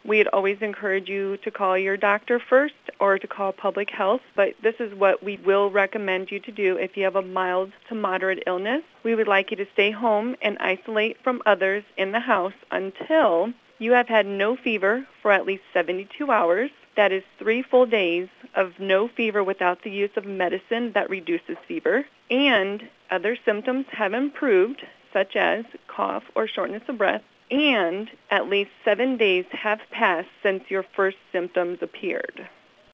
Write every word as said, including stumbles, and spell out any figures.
we'd always encourage you to call your doctor first or to call public health, but this is what we will recommend you to do if you have a mild to moderate illness. We would like you to stay home and isolate from others in the house until you have had no fever for at least seventy-two hours. That is three full days of no fever without the use of medicine that reduces fever, and other symptoms have improved, such as cough or shortness of breath, and at least seven days have passed since your first symptoms appeared.